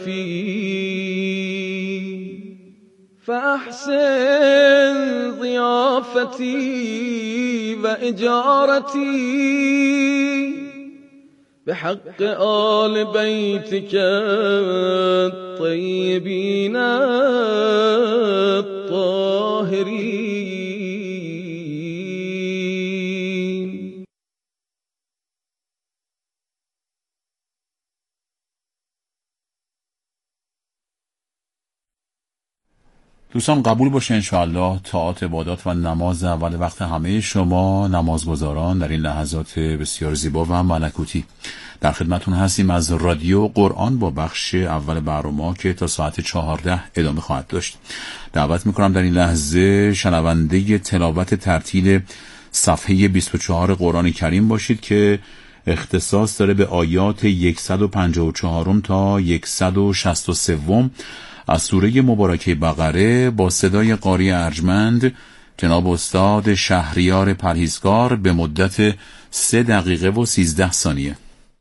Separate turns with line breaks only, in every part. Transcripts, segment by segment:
فأحسن ضيافتي وإجارتي بحق آل بيتك الطيبين الطاهرين.
دوستان قبول باشه انشاءالله طاعات عبادات و نماز اول وقت همه شما نمازگزاران در این لحظات بسیار زیبا و ملکوتی در خدمتون هستیم از رادیو قرآن با بخش اول برنامه که تا ساعت 14 ادامه خواهد داشت. دعوت میکنم در این لحظه شنونده تلاوت ترتیل صفحه 24 قرآن کریم باشید که اختصاص داره به آیات 154 تا 163 از سوره مبارکه بقره با صدای قاری ارجمند جناب استاد شهریار پرهیزکار به مدت 3 دقیقه و 13 ثانیه.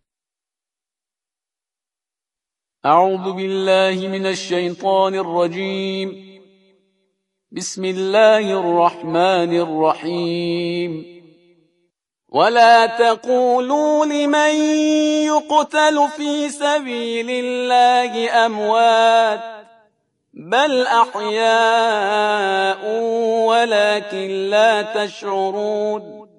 اعوذ بالله من الشیطان الرجیم. بسم الله الرحمن الرحیم. ولا تقولوا لمن يقتل في سبيل الله أموات بل أحياء ولكن لا تشعرون.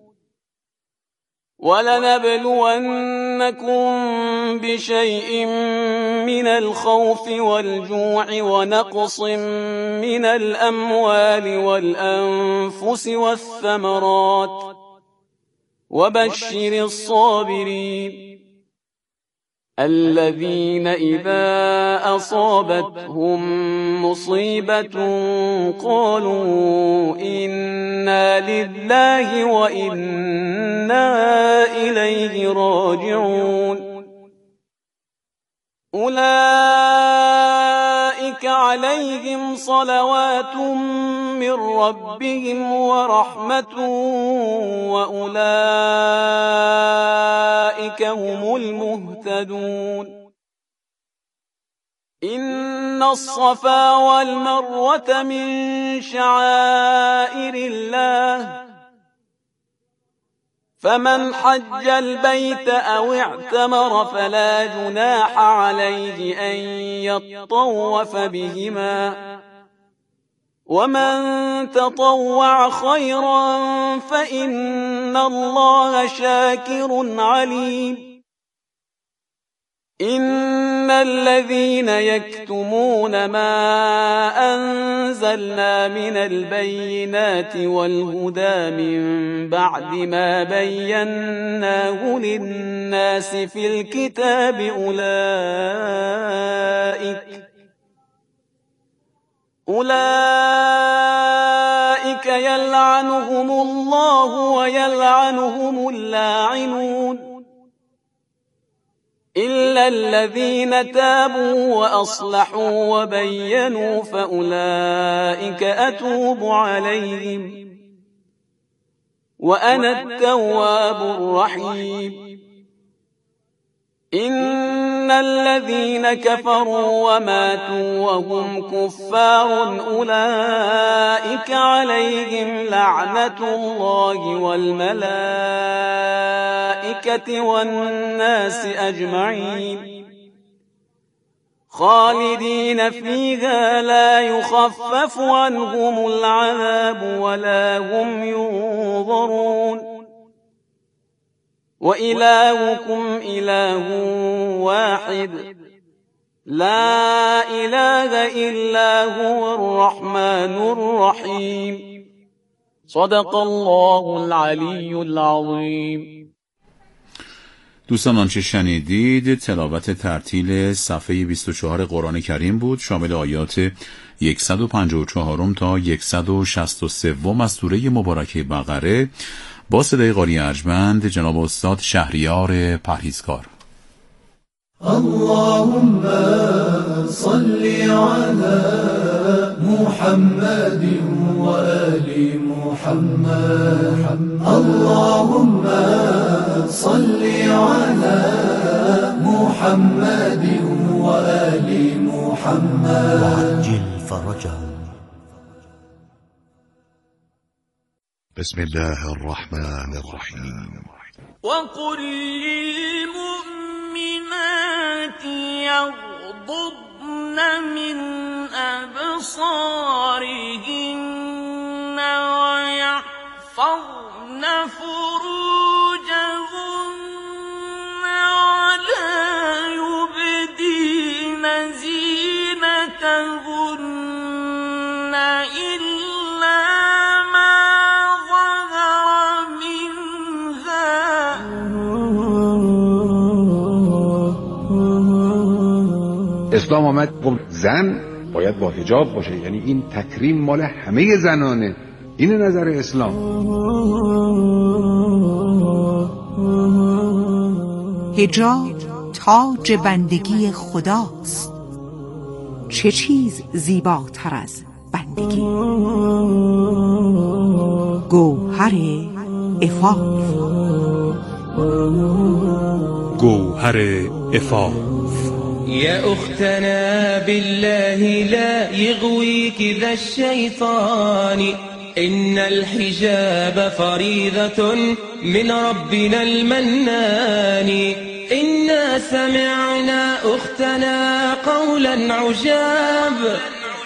ولنبلونكم بشيء من الخوف والجوع ونقص من الأموال والأنفس والثمرات وبشر الصابرين الذين إذا أصابتهم مصيبة قالوا إنا لله وإنا إليه راجعون. أولئك عليهم صلوات من ربهم ورحمة وأولئك هم المهتدون. إن الصفا والمروة من شعائر الله فمن حج البيت أو اعتمر فلا جناح عليه أن يطوف بهما ومن تطوع خيرا فإن الله شاكر عليم. إن الذين يكتمون ما أنزلنا من البينات والهدى من بعد ما بيناه للناس في الكتاب أولئك يلعنهم الله ويلعنهم اللاعنون إلا الذين تابوا وأصلحوا وبينوا فأولئك أتوب عليهم وأنا التواب الرحيم. إن الذين كفروا وماتوا وهم كفار أولئك عليهم لعنة الله والملائكة والناس أجمعين خالدين فيها لا يخفف عنهم العذاب ولا هم ينظرون. وإلهكم إله واحد لا إله إلا هو الرحمن الرحيم. صدق الله العلی العظیم.
دوستان آنچه شنیدید تلاوت ترتیل صفحه 24 قرآن کریم بود شامل آیات 154 تا 163 از سوره مبارکه بقره با صدای قاری ارجمند جناب استاد شهریار پرهیزکار.
اللهم صل على محمد وآل محمد. اللهم صل على محمد وآل وآل محمد
وعجل فرجهم.
بسم الله الرحمن الرحيم.
وقل للمؤمنات يغضضن من أبصارهن ويحفظن فروجهن ولا يبدين زينتهن إلا ما ظهر منها.
اسلام آمد گفت زن باید با حجاب باشه، یعنی این تکریم مال همه زنانه. این نظر اسلام.
حجاب تاج بندگی خداست. چه چیز زیباتر از بندگی؟ گوهر عفاف.
گوهر عفاف.
يا أختنا بالله لا يغويك ذا الشيطان إن الحجاب فريضة من ربنا المنان إنا سمعنا أختنا قولا عجاب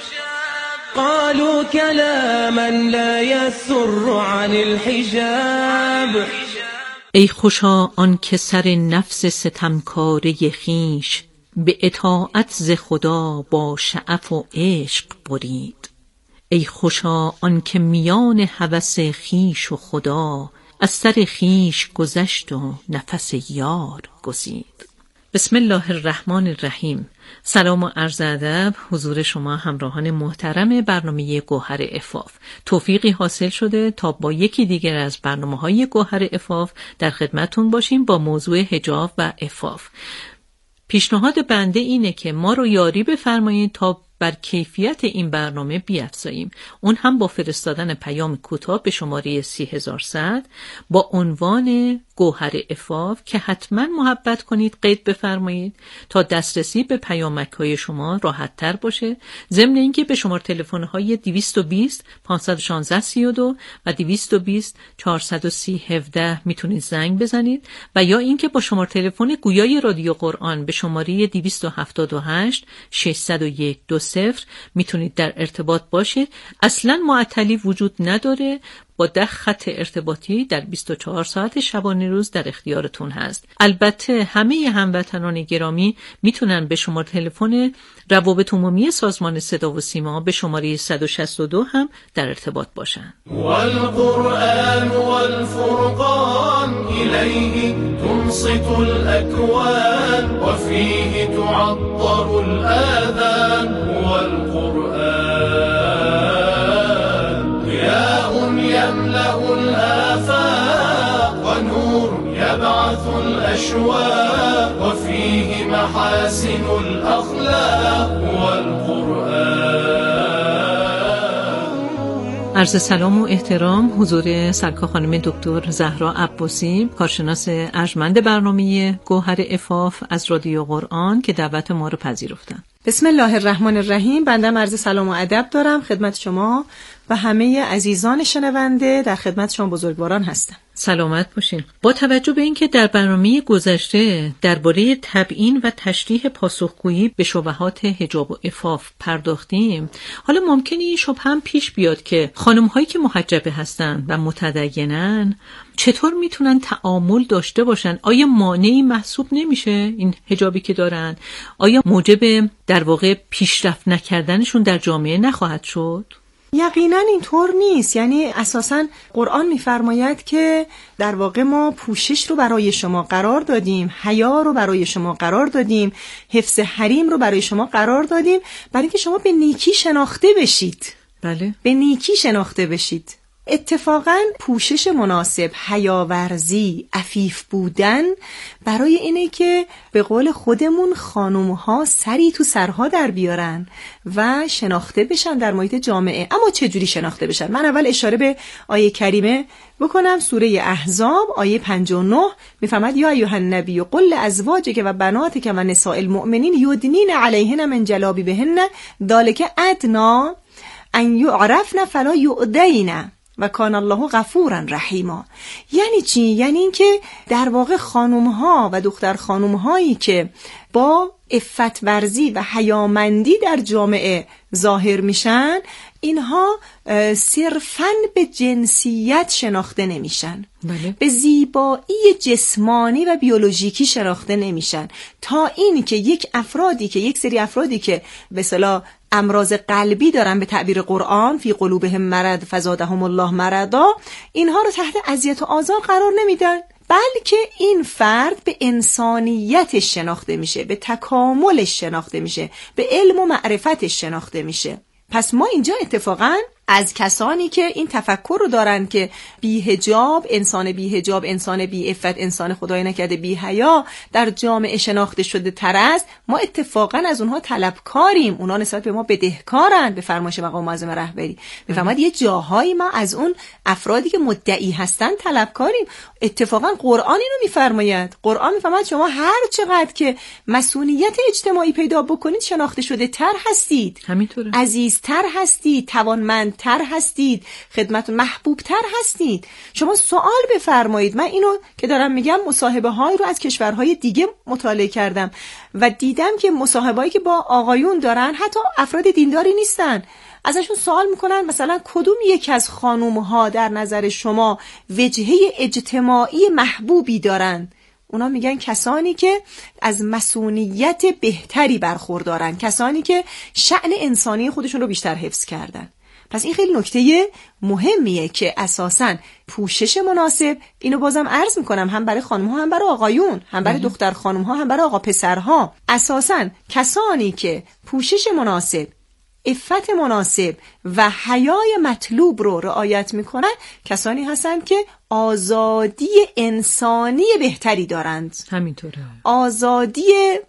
قالوا كلاما لا يسر عن الحجاب.
ای خوشا آن که سر نفس ستمکاره خویش به اطاعت ز خدا با شعف و عشق برید. ای خوشا آن که میان هوس خویش و خدا از سر خویش گذشت و نفس یار گزید. بسم الله الرحمن الرحیم. سلام و عرض ادب حضور شما همراهان محترم برنامه گوهر عفاف. توفیقی حاصل شده تا با یکی دیگر از برنامه‌های گوهر عفاف در خدمتون باشیم با موضوع حجاب و عفاف. پیشنهاد بنده اینه که ما رو یاری بفرمایید تا بر کیفیت این برنامه بیفزاییم. اون هم با فرستادن پیام کوتاه به شماره 30100 با عنوان گوهر عفاف که حتما محبت کنید قید بفرمایید تا دسترسی به پیامک‌های شما راحت تر باشه. ضمن اینکه به شماره تلفن‌های 220 516 32 و 220 430 17 میتونید زنگ بزنید و یا اینکه با شماره تلفن گویای رادیو قرآن به شماره 278 601 20 میتونید در ارتباط باشید. اصلا معطلی وجود نداره. با 10 خط ارتباطی در 24 ساعت شبانه روز در اختیارتون هست. البته همه هموطنان گرامی میتونن به شماره تلفن روابط عمومی سازمان صدا و سیما به شماره 162 هم در ارتباط باشن.
والقرآن والفرقان إليه تنصت الأكوان وفيه تعطر الآذان والقرآن ضياء يملأ الآفاق ونور يبعث الأشواق وفيه محاسن الأخلاق والقرآن.
عرض سلام و احترام حضور سرکار خانم دکتر زهرا عباسی، کارشناس ارجمند برنامه گوهر عفاف از رادیو قرآن که دعوت ما رو پذیرفتن.
بسم الله الرحمن الرحیم. بنده عرض سلام و ادب دارم خدمت شما و همه عزیزان شنونده. در خدمت شما بزرگواران هستم.
سلامت باشین. با توجه به اینکه در برنامه گذشته درباره تبیین و تشریح پاسخگویی به شبهات حجاب و عفاف پرداختیم، حالا ممکنه این شبهه هم پیش بیاد که خانم‌هایی که محجبه هستن و متدینن چطور میتونن تعامل داشته باشن؟ آیا مانعی محسوب نمیشه این حجابی که دارن؟ آیا موجب در واقع پیشرفت نکردنشون در جامعه نخواهد شد؟
یقینا اینطور نیست. یعنی اساساً قرآن میفرماید که در واقع ما پوشش رو برای شما قرار دادیم، حیا رو برای شما قرار دادیم، حفظ حریم رو برای شما قرار دادیم برای اینکه شما به نیکی شناخته بشید.
بله.
به نیکی شناخته بشید. اتفاقاً پوشش مناسب، حیاورزی، عفیف بودن برای اینه که به قول خودمون خانوم‌ها سری تو سرها در بیارن و شناخته بشن در محیط جامعه. اما چه جوری شناخته بشن؟ من اول اشاره به آیه کریمه بکنم. سوره احزاب آیه 59 میفهمد یا ایها النبی قل لازواجک و بناتک و نساء المؤمنین یدنین علیهن من جلابیبهن ذلک ادنا ان یعرفن فلا یؤذین و کان الله غفورا رحیما. یعنی چی؟ یعنی این که در واقع خانوم‌ها و دختر خانوم‌هایی که با عفت ورزی و حیامندی در جامعه ظاهر میشن، اینها صرفاً به جنسیت شناخته نمیشن، به زیبایی جسمانی و بیولوژیکی شناخته نمیشن، تا این که یک سری افرادی که به اصطلاح امراض قلبی دارن، به تعبیر قرآن فی قلوبهم مرض فزادهم الله مرضا، اینها رو تحت اذیت و آزار قرار نمیدن، بلکه این فرد به انسانیتش شناخته میشه، به تکاملش شناخته میشه، به علم و معرفتش شناخته میشه. پس ما اینجا اتفاقاً از کسانی که این تفکر رو دارن که بی‌حجاب، انسان بی‌حجاب، انسان بی‌عفت، انسان خدای نکرده بی‌حیا در جامعه شناخته شده تر است، ما اتفاقاً از اونها طلبکاریم، اونها نسبت به ما بدهکارن. به فرمایش مقام معظم رهبری میفهمد یه جاهایی ما از اون افرادی که مدعی هستن طلبکاریم. اتفاقاً قرآن اینو میفرماید. قرآن میفهمد شما هر چقدر که مسئولیت اجتماعی پیدا بکنید شناخته شده تر هستید، همینطوره، عزیزتر هستید، توانمند تر هستید، خدمت محبوب تر هستید. شما سوال بفرمایید. من اینو که دارم میگم مصاحبه هایی رو از کشورهای دیگه مطالعه کردم و دیدم که مصاحبه هایی که با آقایون دارن، حتی افراد دینداری نیستن، ازشون سوال میکنن مثلا کدوم یک از خانومها در نظر شما وجهه اجتماعی محبوبی دارن؟ اونا میگن کسانی که از مسئولیت بهتری برخوردارن، کسانی که شأن انسانی خودشون رو بیشتر حفظ کردن. پس این خیلی نکته مهمیه که اساساً پوشش مناسب، اینو بازم عرض میکنم، هم برای خانم‌ها هم برای آقایون، هم برای دختر خانم‌ها هم برای آقا پسرها، اساساً کسانی که پوشش مناسب، عفت مناسب و حیای مطلوب رو رعایت میکنن، کسانی هستند که آزادی انسانی بهتری دارند، همینطوره، آزادی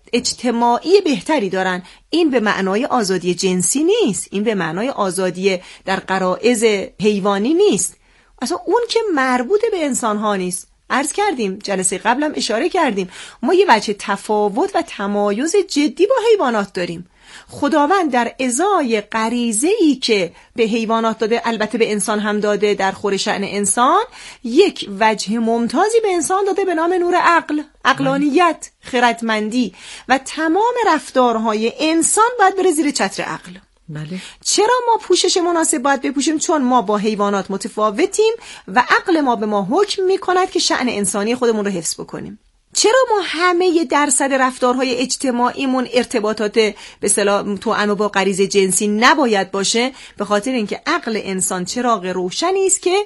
اجتماعی بهتری دارند. این به معنای آزادی جنسی نیست، این به معنای آزادی در غرایز حیوانی نیست، اصلا اون که مربوط به انسان ها نیست. عرض کردیم جلسه قبلم اشاره کردیم، ما یه وجه تفاوت و تمایز جدی با حیوانات داریم. خداوند در ازای غریزه‌ای که به حیوانات داده، البته به انسان هم داده در خور شأن انسان، یک وجه ممتازی به انسان داده به نام نور عقل، عقلانیت، خردمندی و تمام رفتارهای انسان باید بره زیر چتر عقل. بله. چرا ما پوشش مناسب باید بپوشیم؟ چون ما با حیوانات متفاوتیم و عقل ما به ما حکم می‌کند که شأن انسانی خودمون رو حفظ بکنیم. چرا ما همه درصد رفتارهای اجتماعیمون ارتباطات به اصطلاح توأم با غریزه جنسی نباید باشه؟ به خاطر اینکه عقل انسان چراغ روشنی است که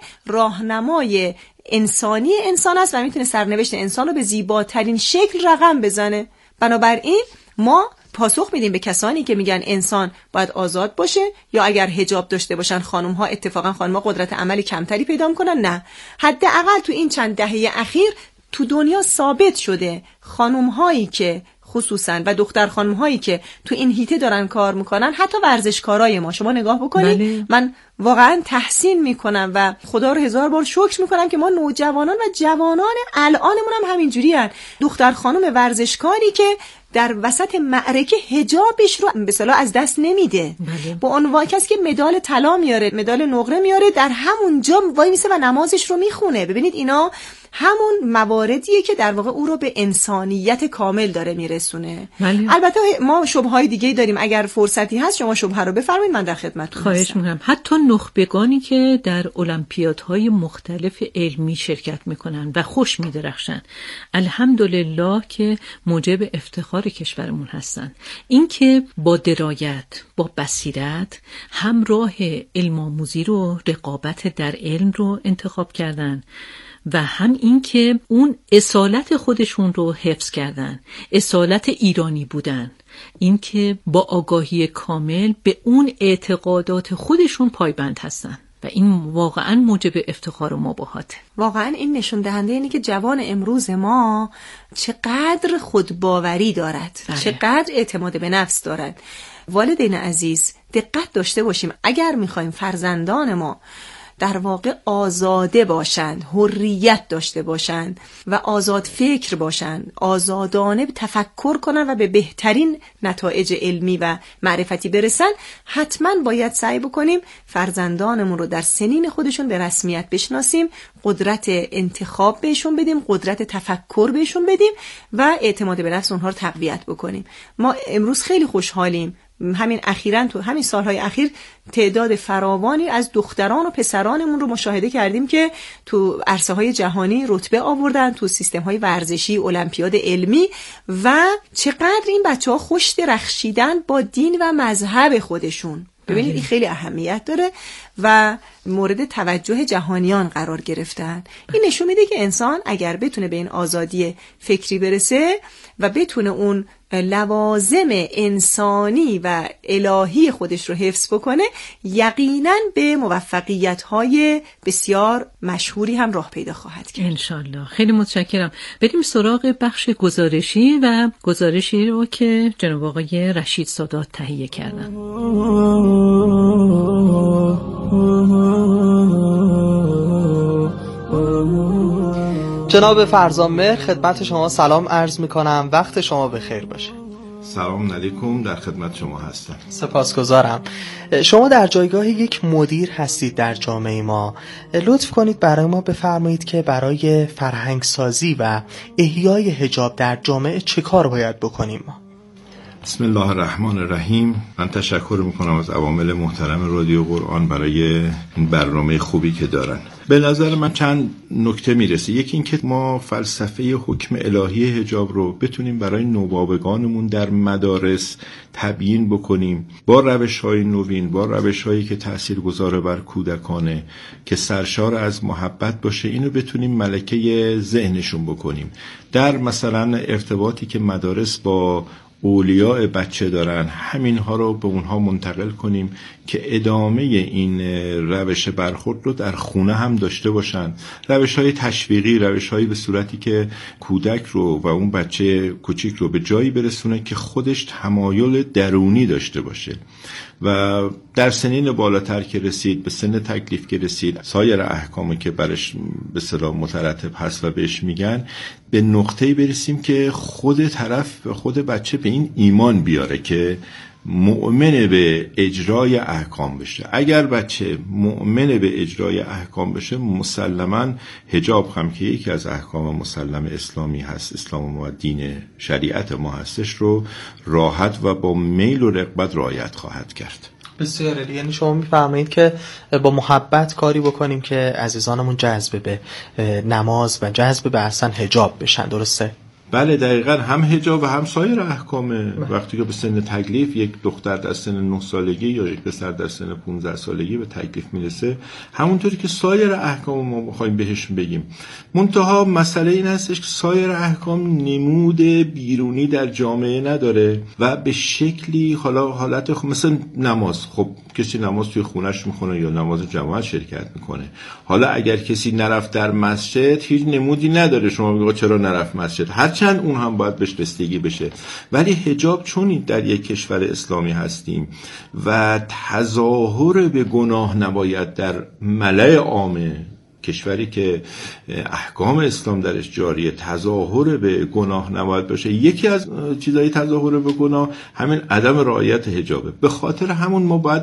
راهنمای انسانی انسان است و میتونه سرنوشت انسان رو به زیباترین شکل رقم بزنه. بنابراین ما پاسخ میدیم به کسانی که میگن انسان باید آزاد باشه، یا اگر حجاب داشته باشن خانم‌ها، اتفاقا خانم‌ها قدرت عملی کمتری پیدا میکنن. نه، حداقل تو این چند دهه اخیر تو دنیا ثابت شده خانم هایی که خصوصا و دختر خانم هایی که تو این هیته دارن کار میکنن، حتی ورزشکارای ما شما نگاه بکنید. بله. من واقعا تحسین میکنم و خدا رو 1000 بار شکر میکنم که ما نوجوانان و جوانان الانمون هم همینجوری هن. دختر خانم ورزشکاری که در وسط معرکه حجابش رو به اصطلاح از دست نمیده، با عنوان کسی که مدال طلا میاره، مدال نقره میاره، در همونجا وای میسه و نمازش رو میخونه. ببینید اینا همون مواردیه که در واقع او رو به انسانیت کامل داره میرسونه. البته ما شبههای دیگه داریم، اگر فرصتی هست شما شبهه رو بفرمایید، من در خدمتتون هستم. خواهش میکنم. حتی نخبگانی که در المپیادهای مختلف علمی شرکت میکنن و خوش میدرخشن، الحمدلله که موجب افتخار کشورمون هستن. این که با درایت، با بصیرت هم راه علم آموزی رو، رقابت در علم رو انتخاب کردن و هم این که اون اصالت خودشون رو حفظ کردن، اصالت ایرانی بودن، این که با آگاهی کامل به اون اعتقادات خودشون پایبند هستن
و این واقعا موجب افتخار و مباهاته.
واقعا این نشون دهنده اینه که جوان امروز ما چقدر خودباوری دارد، چقدر اعتماد به نفس دارد. والدین عزیز دقت داشته باشیم، اگر میخوایم فرزندان ما در واقع آزاده باشند، حریت داشته باشند و آزاد فکر باشند، آزادانه تفکر کنند و به بهترین نتایج علمی و معرفتی برسن، حتما باید سعی بکنیم فرزندانمون رو در سنین خودشون به رسمیت بشناسیم، قدرت انتخاب بهشون بدیم، قدرت تفکر بهشون بدیم و اعتماد به نفس اونها رو تقویت بکنیم. ما امروز خیلی خوشحالیم، همین اخیراً تو همین سالهای اخیر تعداد فراوانی از دختران و پسرانمون رو مشاهده کردیم که تو عرصه‌های جهانی رتبه آوردن، تو سیستم‌های ورزشی، المپیاد علمی، و چقدر این بچه‌ها خوش درخشیدن با دین و مذهب خودشون. ببینید این خیلی اهمیت داره و مورد توجه جهانیان قرار گرفتن. این نشون میده که انسان اگر بتونه به این آزادی فکری برسه و بتونه اون لوازم انسانی و الهی خودش رو حفظ بکنه، یقینا به موفقیت‌های بسیار مشهوری هم راه پیدا خواهد کرد
انشالله. خیلی متشکرم. بریم سراغ بخش گزارشی و گزارشی رو که جناب آقای رشید سادات تهیه کردن.
جناب فرزانمهر، خدمت شما سلام عرض میکنم، وقت شما بخیر باشه.
سلام علیکم، در خدمت شما هستم.
سپاسگزارم. شما در جایگاه یک مدیر هستید در جامعه ما، لطف کنید برای ما بفرمایید که برای فرهنگسازی و احیای حجاب در جامعه چه کار باید بکنیم ما؟
بسم الله الرحمن الرحیم. من تشکر میکنم از عوامل محترم رادیو قرآن برای این برنامه خوبی که دارن. به نظر من چند نکته میرسه. یکی این که ما فلسفه حکم الهی حجاب رو بتونیم برای نوباوگانمون در مدارس تبیین بکنیم با روش‌های نوین، با روش‌هایی که تاثیرگذار بر کودکانه، که سرشار از محبت باشه. اینو بتونیم ملکه ذهنشون بکنیم. در مثلا ارتباطی که مدارس با اولیاء بچه دارن، همین ها رو به اونها منتقل کنیم که ادامه این روش برخورد رو در خونه هم داشته باشن. روش های تشویقی، روش هایی به صورتی که کودک رو و اون بچه کوچیک رو به جایی برسونه که خودش تمایل درونی داشته باشه و در سنین بالاتر که رسید، به سن تکلیف که رسید، سایر احکامی که برش به اصطلاح مترتب هست و بهش میگن، به نقطه‌ای برسیم که خود بچه به این ایمان بیاره که مؤمن به اجرای احکام بشه. اگر بچه مؤمن به اجرای احکام بشه، مسلماً حجاب هم که یکی از احکام مسلم اسلامی هست، اسلام و دین شریعت ما هستش، رو راحت و با میل و رغبت رعایت خواهد کرد.
بسیار عالی. یعنی شما میفرمایید که با محبت کاری بکنیم که عزیزانمون جذب به نماز و جذب به اصلا حجاب بشن، درسته؟
بله دقیقاً، هم حجاب و هم سایر احکام. وقتی که به سن تکلیف یک دختر در سن 9 سالگی یا یک پسر در سن 15 سالگی به تکلیف میرسه، همونطوری که سایر احکام ما می‌خوایم بهش بگیم. منتها مسئله این هستش که سایر احکام نمود بیرونی در جامعه نداره و به شکلی حالت مثل نماز. خب کسی نماز توی خونش میخونه یا نماز جماعت شرکت میکنه. حالا اگر کسی نرفت در مسجد، هیچ نمودی نداره شما میگه چرا نرفت مسجد، هرچند اون هم باید بهش رسیدگی بشه. ولی حجاب چون در یک کشور اسلامی هستیم و تظاهر به گناه نباید در ملأ عامه، کشوری که احکام اسلام درش جاریه، تظاهر به گناه نباید باشه. یکی از چیزای تظاهر به گناه همین عدم رعایت حجابه. به خاطر همون ما باید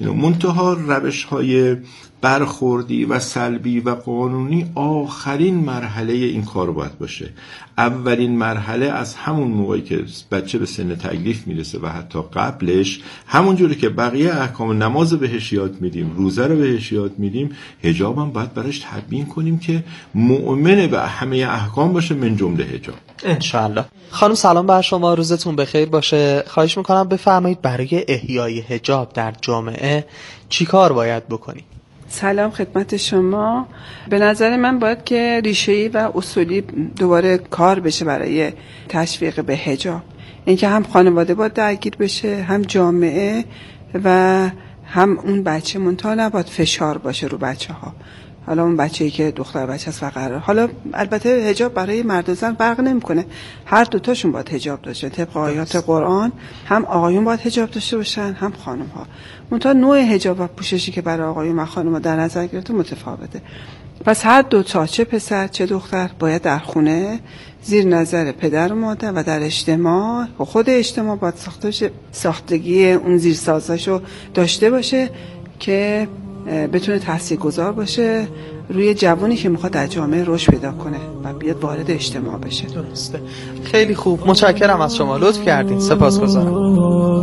منتها روش‌های برخوردی و سلبی و قانونی آخرین مرحله این کار باید باشه. اولین مرحله از همون موقعی که بچه به سن تکلیف میرسه و حتی قبلش، همونجوری که بقیه احکام نماز بهش یاد میدیم، روزه رو بهش یاد میدیم، حجاب هم باید براش تبیین کنیم که مؤمن به همه احکام باشه، من جمله حجاب.
انشاءالله. خانم سلام بر شما، روزتون بخیر باشه. خواهش میکنم بفرمایید برای احیای حجاب در جامعه چی کار باید بکنیم؟
سلام خدمت شما. به نظر من باید که ریشه‌ای و اصولی دوباره کار بشه برای تشویق به حجاب. اینکه هم خانواده باید درگیر بشه، هم جامعه و هم اون بچه منتها نباید فشار باشه رو بچه ها. حالا اون بچه‌ای که دختر بچه است و قرار، حالا البته حجاب برای مرد و زن فرق نمیکنه، هر دوتاشون باید حجاب داشته طبق آیات قرآن. هم آقایون باید حجاب داشته باشن هم خانم ها. منتها نوع حجاب و پوششی که برای آقایون و خانم ها در نظر گرفته متفاوته. پس هر دوتا، چه پسر چه دختر، باید در خونه زیر نظر پدر و مادر و در اجتماع، خود اجتماع باید ساختگی اون زیرسازاشو داشته باشه که بتونه تاثیرگذار باشه روی جوانی که میخواد در جامعه رشد پیدا کنه و بیاد وارد اجتماع بشه.
درسته. خیلی خوب، متشکرم از شما، لطف کردین. سپاسگزارم.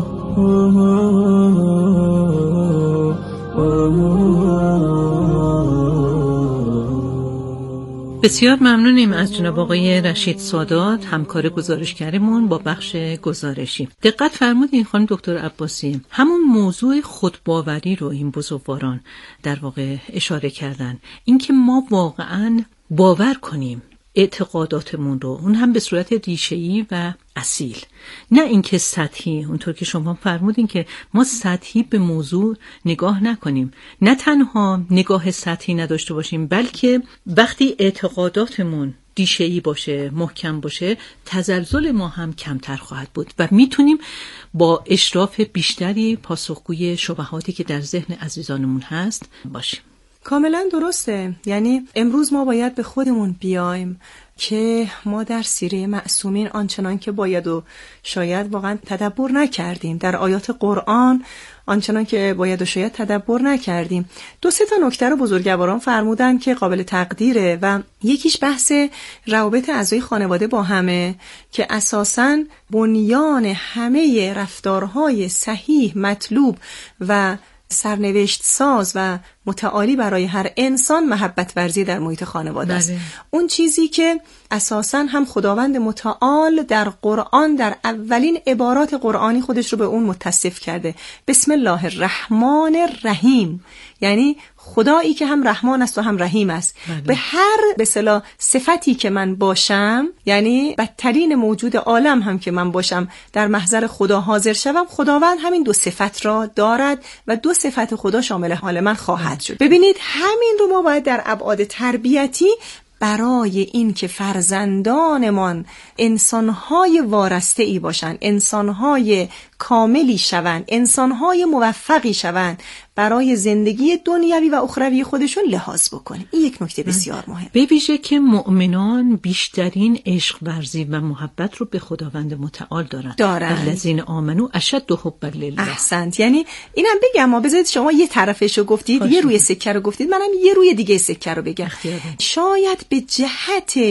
بسیار ممنونیم از جناب آقای رشید سادات، همکار گزارشگرمون با بخش گزارشی. دقت فرمودین خانم دکتر عباسی، همون موضوع خودباوری رو این بزرگواران در واقع اشاره کردن، اینکه ما واقعاً باور کنیم اعتقاداتمون رو، اون هم به صورت ریشه‌ای و اصیل، نه اینکه سطحی. اونطور که شما فرمودین که ما سطحی به موضوع نگاه نکنیم، نه تنها نگاه سطحی نداشته باشیم، بلکه وقتی اعتقاداتمون ریشه‌ای باشه، محکم باشه، تزلزل ما هم کمتر خواهد بود و میتونیم با اشراف بیشتری پاسخگوی شبهاتی که در ذهن عزیزانمون هست باشیم.
کاملا درسته. یعنی امروز ما باید به خودمون بیایم که ما در سیره معصومین آنچنان که باید و شاید واقعا تدبر نکردیم، در آیات قرآن آنچنان که باید و شاید تدبر نکردیم. 2-3 نکته رو بزرگواران فرمودن که قابل تقدیره و یکیش بحث روابط اعضای خانواده با همه که اساساً بنیان همه رفتارهای صحیح، مطلوب و سرنوشت ساز و متعالی برای هر انسان محبت ورزی در محیط خانواده است. اون چیزی که اساساً هم خداوند متعال در قرآن در اولین عبارات قرآنی خودش رو به اون متصف کرده، بسم الله الرحمن الرحیم، یعنی خدایی که هم رحمان است و هم رحیم است. به هر به اصطلاح صفتی که من باشم، یعنی بدترین موجود عالم هم که من باشم، در محضر خدا حاضر شوم، خداوند همین 2 صفت را دارد و 2 صفت خدا شامل حال من خواهد شد. ببینید همین رو ما باید در ابعاد تربیتی برای این که فرزندانمان انسانهای وارسته‌ای باشند، انسانهای کاملی شوند، انسانهای موفقی شوند، برای زندگی دنیوی و اخروی خودشون لحاظ بکنیم. این یک نکته بسیار مهم.
به ویژه که مؤمنان بیشترین عشق ورزی و محبت رو به خداوند متعال دارند. الذین آمنوا اشد حبا لله.
احسنت. یعنی اینم بگم، ما بذارید شما یه طرفشو گفتید، یه روی سکه رو گفتید، منم یه روی دیگه سکه رو بگم. شاید به جهت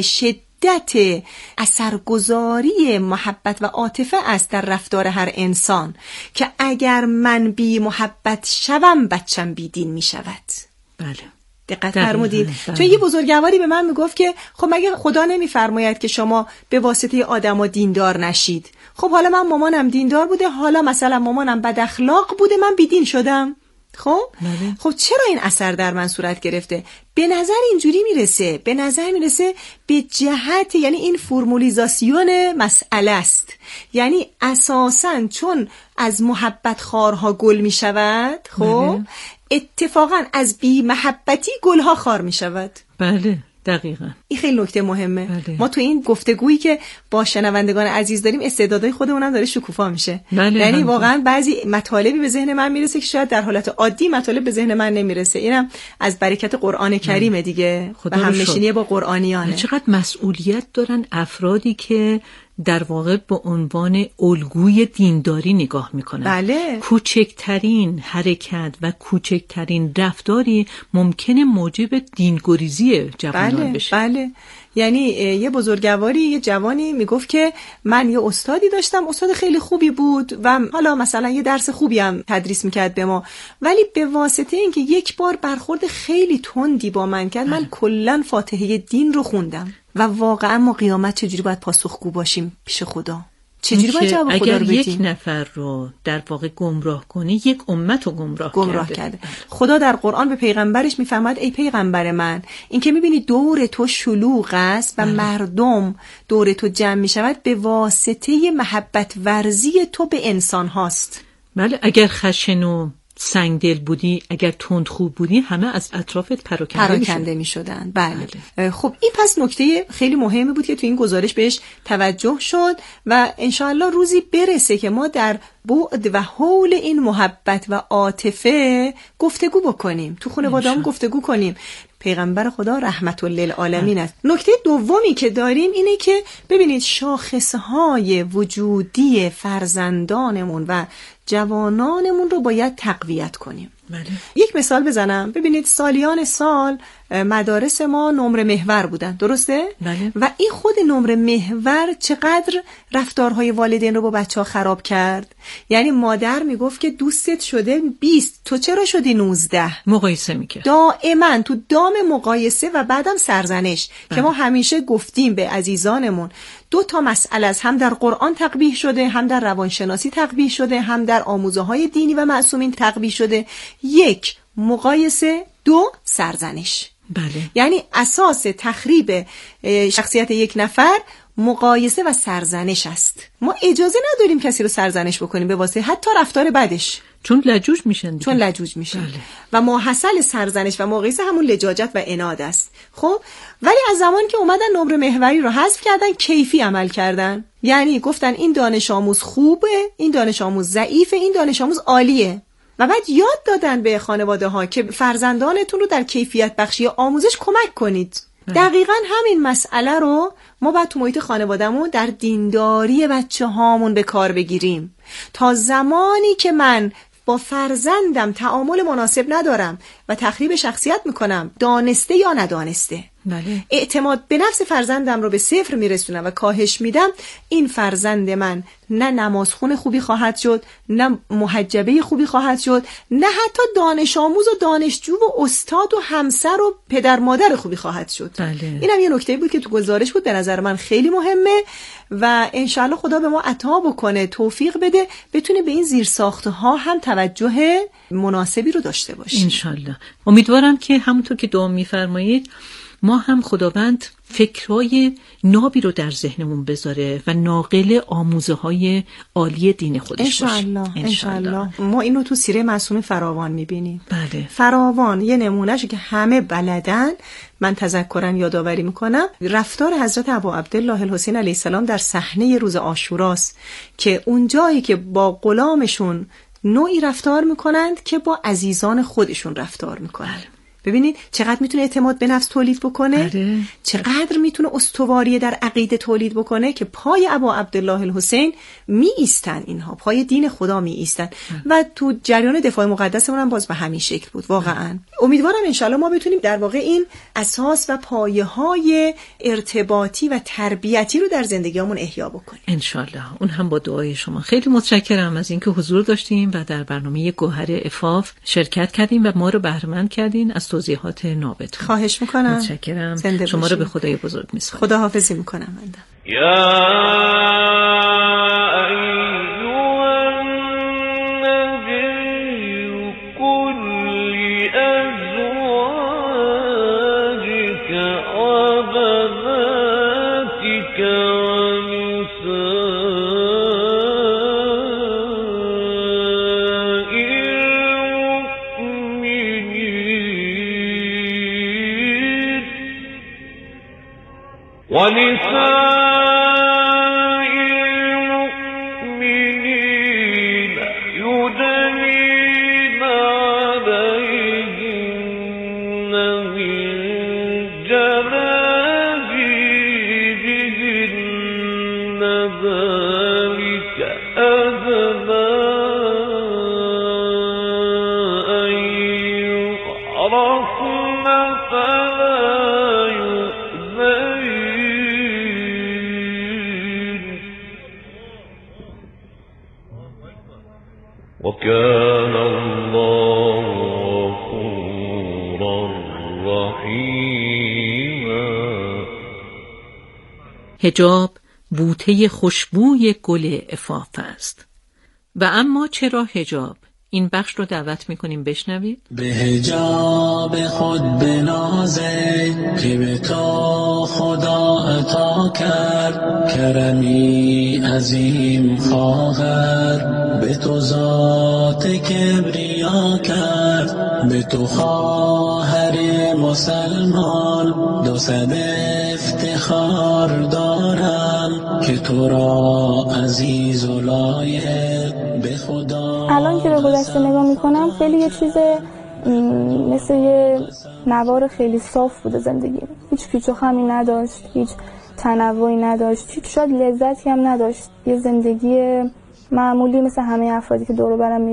شدت اثرگذاری محبت و عاطفه است در رفتار هر انسان که اگر من بی محبت شوم بچم بی دین می شود.
بله،
دقت فرمودید. چون یه بزرگواری به من میگفت که خب مگه خدا نمیفرماید که شما به واسطه آدما دیندار نشید؟ خب حالا من مامانم دیندار بوده، حالا مثلا مامانم بد اخلاق بوده، من بی دین شدم. خب چرا این اثر در من صورت گرفته؟ به نظر اینجوری میرسه، به جهت، یعنی این فرمولیزاسیون مسئله است. یعنی اساساً چون از محبت خارها گل میشود، خب اتفاقاً از بی محبتی گلها خار میشود.
بله، دقیقاً.
این خیلی نکته مهمه. ما تو این گفتگویی که با شنوندگان عزیز داریم استعدادهای خودمونم داره شکوفا میشه. یعنی واقعا بعضی مطالبی به ذهن من میرسه که شاید در حالت عادی مطالب به ذهن من نمیرسه. اینم از برکت قرآن کریمه دیگه و همنشینی با قرآنیانه.
چقدر مسئولیت دارن افرادی که در واقع به عنوان الگوی دینداری نگاه میکنن.
بله.
کوچکترین حرکت و کوچکترین رفتاری ممکنه موجب دینگریزی جوانان بشه.
بله. یعنی یه بزرگواری، یه جوانی میگفت که من یه استادی داشتم، استاد خیلی خوبی بود و حالا مثلا یه درس خوبی هم تدریس میکرد به ما، ولی به واسطه اینکه یک بار برخورد خیلی تندی با من کرد، من کلن فاتحه دین رو خوندم. و واقعا ما قیامت چجوری باید پاسخگو باشیم پیش خدا؟ چجوری باید جواب خدا رو بدیم؟
اگر یک نفر رو در واقع گمراه کنی، یک امت رو گمراه کرده.
خدا در قرآن به پیغمبرش میفرماد ای پیغمبر من، این که میبینی دور تو شلوغ است و مردم دور تو جمع میشود، به واسطه محبت ورزی تو به انسان هاست.
بله، اگر خشن و سنگدل بودی، اگر تندخو بودی، همه از اطرافت پراکنده
میشدن. بله. خب این پس نکته خیلی مهمی بود که تو این گزارش بهش توجه شد و انشاءالله روزی برسه که ما در بعد و حول این محبت و عاطفه گفتگو بکنیم، تو خانواده‌ام گفتگو کنیم. پیغمبر خدا رحمت للعالمین است. نکته دومی که داریم اینه که ببینید شاخصهای وجودی فرزندانمون و جوانانمون رو باید تقویت کنیم. یک مثال بزنم. ببینید سالیان سال مدارس ما نمره محور بودن، درسته؟ و این خود نمره محور چقدر رفتارهای والدین رو با بچه ها خراب کرد. یعنی مادر میگفت که دوستت شده 20، تو چرا شدی 19؟
مقایسه میکرد
دائما تو دام مقایسه و بعدم سرزنش. که ما همیشه گفتیم به عزیزانمون 2 مسئله است، هم در قرآن تقبیح شده، هم در روانشناسی تقبیح شده، هم در آموزه های دینی و معصومین تقبیح شده. 1 مقایسه، 2 سرزنش. یعنی اساس تخریب شخصیت یک نفر مقایسه و سرزنش است. ما اجازه نداریم کسی رو سرزنش بکنیم به واسطه حتی رفتار بدش،
چون لجوج میشن. و ماحصل سرزنش و مقایسه همون لجاجت و عناد است. خب ولی از زمان که اومدن نمره محوری رو حذف کردن، کیفی عمل کردن. یعنی گفتن این دانش آموز خوبه، این دانش آموز ضعیفه، این دانش آموز عالیه. و بعد یاد دادن به خانواده ها که فرزندانتون رو در کیفیت بخشی آموزش کمک کنید. دقیقاً همین مسئله رو ما باید تو محیط خانوادهمون در دینداری بچه هامون به کار بگیریم. تا زمانی که من با فرزندم تعامل مناسب ندارم و تخریب شخصیت میکنم، دانسته یا ندانسته، اعتماد به نفس فرزندم رو به 0 میرسونم و کاهش میدم، این فرزند من نه نمازخون خوبی خواهد شد، نه محجبه خوبی خواهد شد، نه حتی دانش آموز و دانشجو و استاد و همسر و پدر مادر خوبی خواهد شد. اینم یه نکته بود که تو گزارش بود، به نظر من خیلی مهمه و انشالله خدا به ما عطا بکنه، توفیق بده بتونه به این زیرساخت‌ها هم توجه مناسبی رو داشته باشیم انشالله. امیدوارم که همونطور که دعا می‌فرمایید ما هم خداوند فکرهای نابی رو در ذهنمون بذاره و ناقل آموزه‌های عالی دین خودش باشه.
انشالله. ما اینو تو سیره معصوم فراوان می‌بینیم. فراوان یه نمونهشو که همه بلدن. من تذکرا یادآوری میکنم رفتار حضرت ابو عبدالله الحسین علیه السلام در صحنه روز عاشوراست که اون جایی که با غلامشون نوعی رفتار میکنند که با عزیزان خودشون رفتار میکنند. ببینید چقدر میتونه اعتماد به نفس تولید بکنه، چقدر میتونه استواری در عقیده تولید بکنه که پای ابا عبدالله الحسین می ایستن، اینها پای دین خدا می ایستن و تو جریان دفاع مقدسمون هم باز به همین شکل بود. واقعا امیدوارم انشالله ما بتونیم در واقع این اساس و پایه های ارتباطی و تربیتی رو در زندگیامون احیا بکنیم
انشالله. اون هم با دعای شما. خیلی متشکرم از اینکه حضور داشتیم و در برنامه گوهر عفاف شرکت کردیم و ما رو بهره مند کردین از توضیحات نابتون.
خواهش میکنم.
متشکرم. شما رو به خدای بزرگ میسپارم.
خداحافظی میکنم.
وكان الله غفورا رحيما.
حجاب بوته خوشبوی گل عفاف است. و اما چرا حجاب؟ این بخش رو دعوت میکنیم بشنوید.
به حجاب خود بنازه که به تو خدا عطا کرد، کرمی عظیم خواهر به تو ذات کبریا کرد. به تو خواهر مسلمان 200 افتخار دارم که تو را عزیز و لایق به خدا.
الان که به گذشته نگاه میکنم خیلی یه چیز مثل یه نوار خیلی صاف بوده زندگی، هیچ پیچ و خمی نداشت، هیچ تنوعی نداشت، هیچ شاید لذتی هم نداشت. یه زندگی معمولی مثل همه افرادی که دور و برم